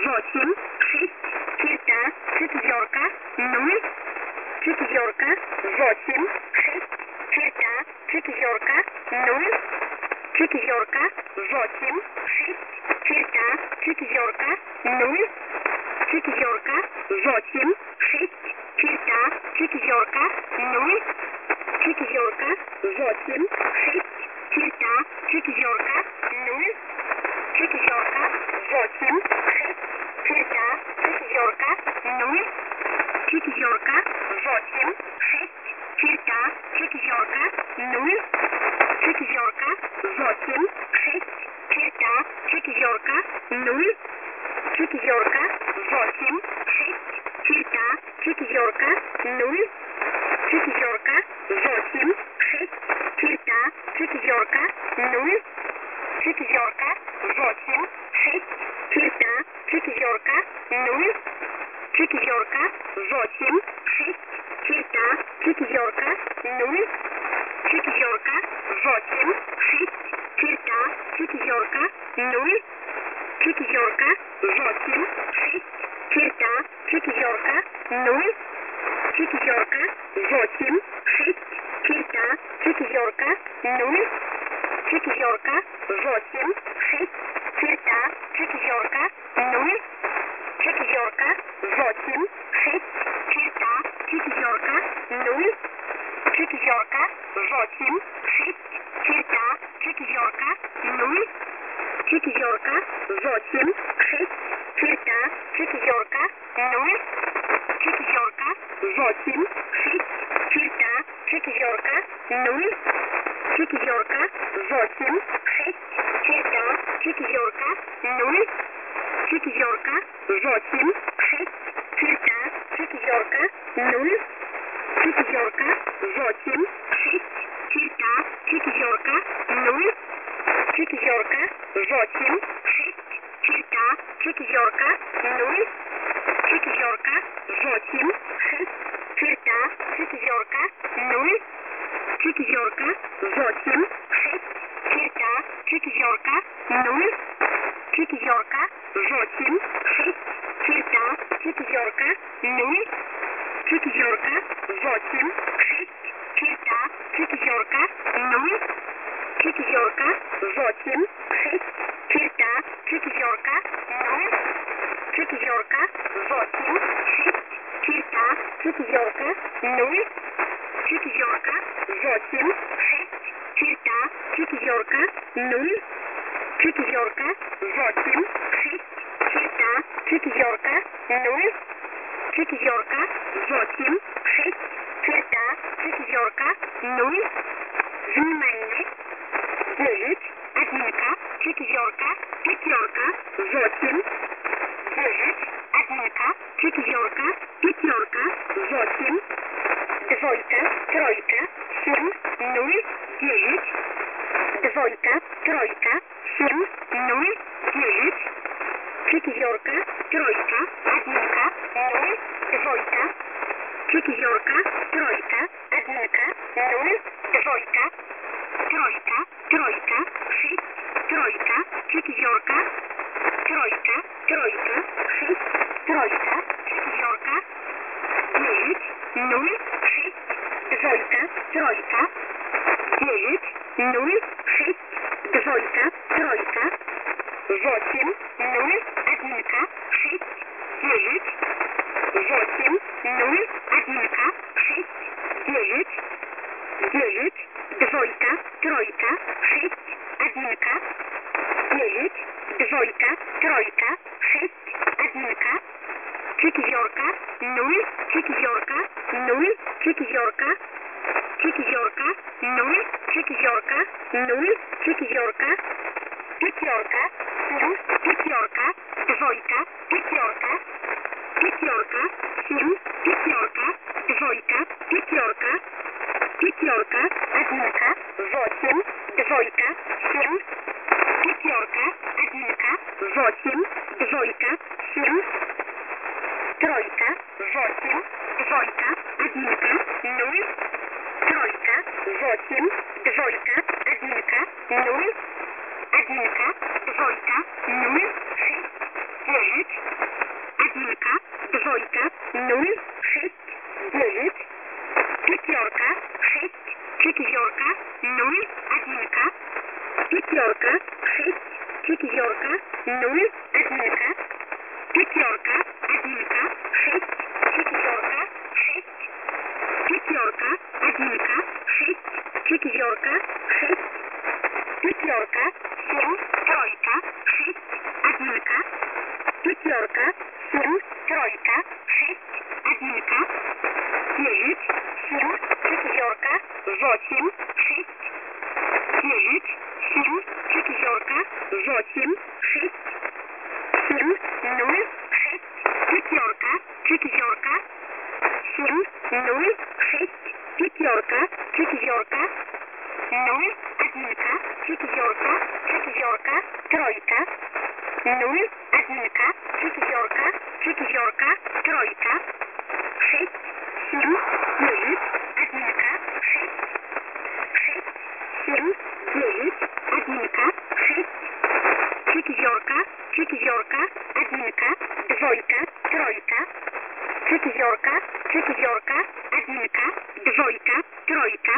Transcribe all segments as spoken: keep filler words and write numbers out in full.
восемь, шесть, черта, четверка, ноль, четверка, восемь, шесть, черта, четверка, ноль, четверка, восемь, шесть, черта, четверка, ноль, четверка, восемь, шесть, черта, четверка, ноль, четверка, восемь, шесть, черта, четверка, ноль, четверка, восемь, шесть, черта, четверка, ноль, четверка, восемь, шесть, черта, четверка, ноль, четверка, восемь, шесть, черта, четверка, ноль, четверка, восемь, шесть, черта, четверка, ноль, четверка, восемь, шесть, черта, четверка, ноль, четверка, восемь, шесть, черта, четверка, ноль, четверка, восемь, шесть, черта, четверка, ноль, четверка, восемь, шесть, черта, четверка, ноль, четверка, восемь, шесть, черта, четверка, ноль, четверка, восемь, шесть, черта, четверка, ноль, четверка, восемь, шесть, черта, четверка, ноль, четверка, восемь, шесть, черта, четверка, ноль, четверка, восемь, шесть, черта, четверка, ноль, четверка, восемь, шесть, черта, четверка, ноль, четверка, восемь, шесть, черта, четверка, ноль, четверка, восемь, шесть, черта, четверка, ноль, четверка, восемь, шесть, черта, четверка, ноль, четверка, восемь, шесть, черта, четверка, ноль, четверка, восемь, шесть, черта, четверка, ноль, четверка, восемь, шесть, черта, четверка, ноль, четверка, восемь, шесть, черта, четверка, ноль, четверка, восемь, шесть, черта, четверка, ноль, четверка, восемь, шесть, черта, четверка, ноль, четверка, восемь, шесть, черта, четверка, ноль, четверка, восемь, шесть, черта, четверка, ноль, четверка, восемь, шесть, черта, четверка, ноль, четверка, восемь, шесть, черта, четверка, ноль, четверка, восемь, шесть, черта, четверка, ноль, внимание, девять, одинка, четверка, пятерка, восемь, девять, одинка, четверка, пятерка, восемь, двойка, тройка, семь, ноль, девять, двойка, тройка, семь, ноль, девять, четверка, тройка, одинка, ноль, двойка, четверка, тройка, одинка, ноль, двойка, тройка, тройка, шесть, тройка, четверка, тройка, тройка, шесть, тройка, четверка, девять, ноль, шесть, двойка, тройка, девять, ноль, шесть, двойка, тройка, восемь, ноль, одинка, шесть, девять, восемь, ноль, одинка, шесть, девять, девять, двойка, тройка, шесть, одинка, девять, двойка, тройка, шесть, одинка, четверка, ноль, четверка, ноль, четверка, четверка, ноль, четверка, ноль, четверка, пятерка, семь, пятерка, двойка, пятерка, пятерка, семь, пятерка, двойка, пятерка, пятерка, одинка, восемь, двойка, семь, пятерка, одинка, восемь, двойка, семь, тройка, восемь, двойка, одинка, ноль, тройка, восемь, двойка, одинка, ноль, одинка, двойка, ноль, шесть, девять, одинка, двойка, ноль, шесть, девять, пятерка, шесть, четверка, ноль, одинка, пятерка, шесть, четверка, ноль, одинка, пятерка, одинка, шесть, четверка, шесть, пятерка, одинка, шесть, четверка, шесть, пятерка, семь, тройка, шесть, одинка, пятерка, семь, тройка, шесть, одинка, девять, семь, четверка, восемь, шесть, девять, семь, четверка, восемь, шесть, семь, ноль, шесть, пятерка, четверка, семь, ноль, шесть, пятерка, четверка, ноль, одинка, четверка, четверка, тройка, ноль, одинка, четверка, четверка, тройка, шесть, семь, девять, одинка, шесть, шесть, семь, девять, одинка, шесть, четверка, четверка, одинка, двойка, тройка, четверка, четверка, одинка, двойка, тройка,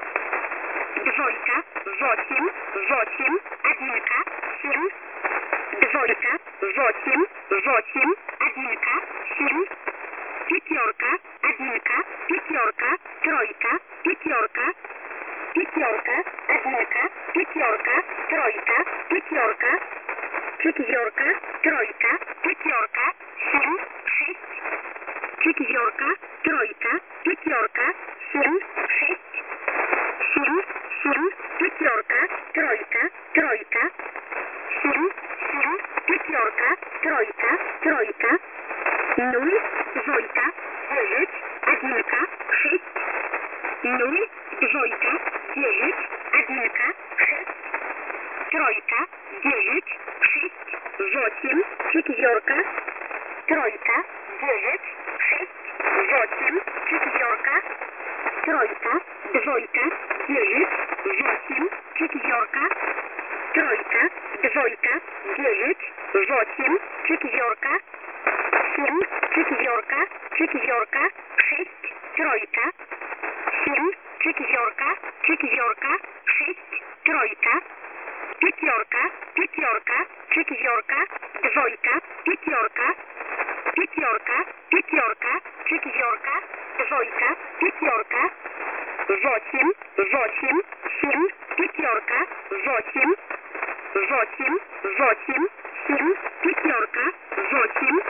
двойка, восемь, восемь, одинка, семь, двойка, восемь, восемь, одинка, семь, пятерка, одинка, пятерка, тройка, пятерка, пятерка, одинка, пятерка, тройка, пятерка, четверка, тройка, пятерка, семь, шесть, четверка, тройка, пятерка, семь, шесть, семь, семь, пятерка, тройка, тройка, семь, семь, пятерка, тройка, тройка, ноль, двойка, девять, одинка, шесть, ноль, двойка, девять, одинка, шесть, тройка, девять, шесть, восемь, четверка, тройка, девять, шесть, восемь, четверка, тройка, двойка, девять, восемь, четверка, тройка, двойка, девять, восемь, четверка, семь, четверка, четверка, шесть, тройка, семь, четверка, четверка, шесть, тройка, пятерка, пятерка, четверка, двойка, пятерка, пятерка, пятерка, четверка, двойка, пятерка, восемь, восемь, семь, пятерка, восемь, восемь, восемь, семь, пятерка, восемь,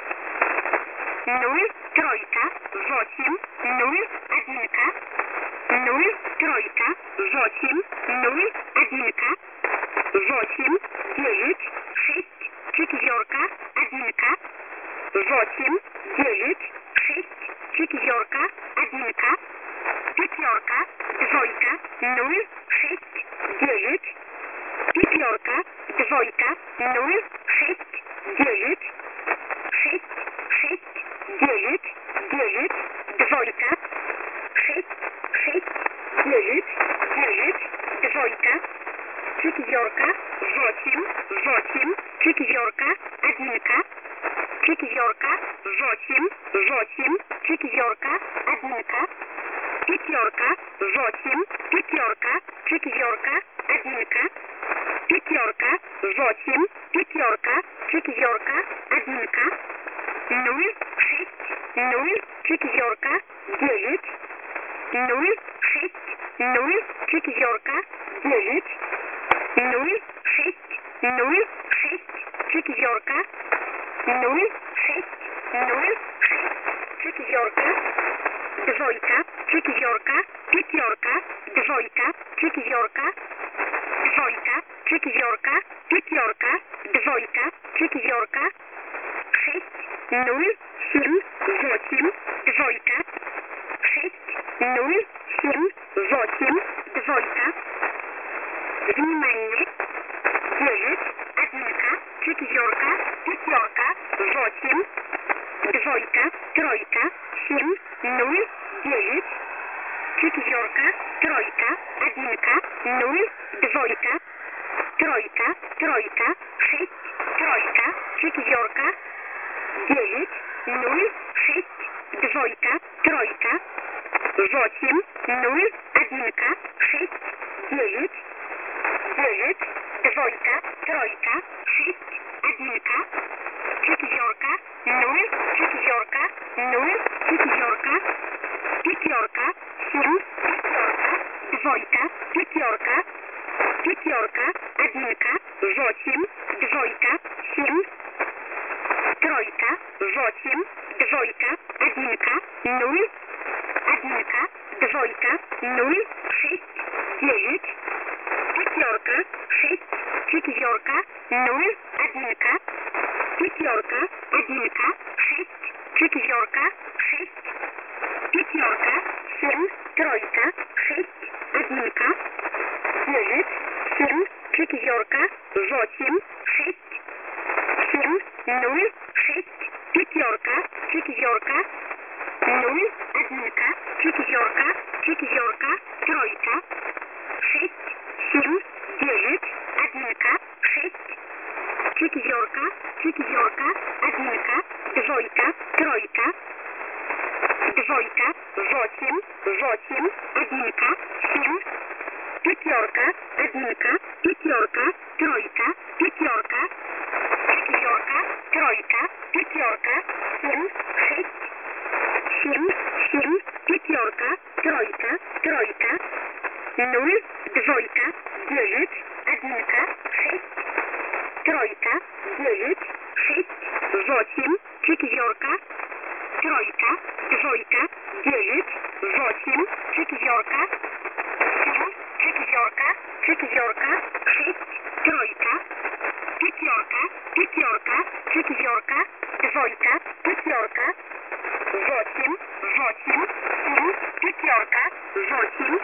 ноль, тройка, восемь, ноль, одинка, ноль, тройка, восемь, ноль, одинка, восемь, девять, шесть, четверка, одинка, восемь, девять, шесть, четверка, одинка, пятерка, двойка, ноль, шесть, девять, пятерка, двойка, ноль, шесть, девять, шесть, шесть, девять, девять, двойка, шесть, шесть, девять, девять, двойка, четверка, восемь, восемь, четверка, одинка, четверка, восемь, восемь, четверка, одинка, пятерка, восемь, пятерка, четверка, одинка, пятерка, восемь, пятерка, четверка, одинка, ноль, шесть, ноль, четверка, девять, ноль, шесть, ноль, четверка, девять, ноль, шесть, ноль, шесть, четверка, ноль, шесть, ноль, шесть, четверка, двойка, четверка, пятерка, двойка, четверка, двойка, четверка, пятерка, двойка, четверка, шесть, ноль, семь, восемь, двойка, шесть, ноль, семь, восемь, двойка. Внимание! Девять, одинка, четверка, пятерка, восемь, двойка, тройка, семь, ноль, девять, четверка, тройка, одинка, ноль, двойка, тройка, тройка, шесть, тройка, четверка, девять, ноль, шесть, двойка, тройка, восемь, ноль, одинка, шесть, девять, девять, двойка, тройка, шесть, одинка, четверка, ноль, четверка, ноль, четверка, пятерка, семь, пятерка, двойка, пятерка, пятерка, одинка, восемь, двойка, семь, тройка, восемь, двойка, одинка, ноль, одинка, двойка, ноль, шесть, девять, пятерка, шесть, четверка, ноль, одинка, пятерка, одинка, шесть, четверка, шесть, пятерка, семь, тройка, шесть, одинка, девять, семь, четверка, восемь, шесть, семь, ноль, шесть, пятерка, четверка, ноль, одинка, четверка, четверка, тройка, шесть, семь, девять, одинка, шесть, четверка, четверка, одинка, двойка, тройка, двойка, восемь, восемь, одинка, семь, пятерка, одинка, пятерка, тройка, пятерка, четверка, тройка, пятерка, семь, шесть, семь, семь, пятерка, тройка, тройка, ноль, двойка, девять, одинка, шесть, тройка, девять, шесть, восемь, четверка, тройка, двойка, девять, восемь, четверка, семь, четверка, четверка, шесть, тройка, пятерка, пятерка, четверка, двойка, пятерка, восемь, восемь, семь, пятерка, восемь,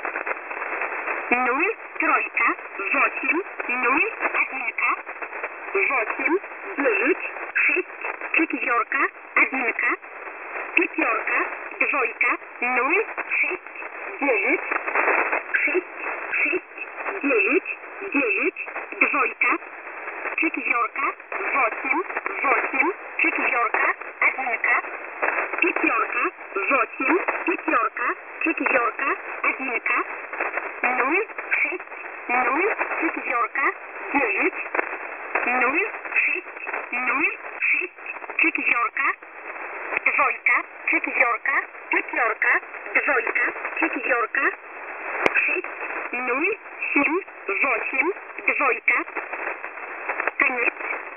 ноль, тройка, восемь, ноль, одинка, восемь, девять, шесть, четверка, одинка, пятерка, двойка, ноль, шесть, девять, шесть, шесть, девять, девять, двойка, четверка, восемь, восемь, четверка, одинка, пятерка, восемь, пятерка, четверка, одинка, ноль, шесть, ноль, четверка, девять, ноль, шесть, ноль, шесть, четверка, двойка, четверка, пятерка, двойка, четверка, шесть, ноль, семь, восемь, двойка. Конец.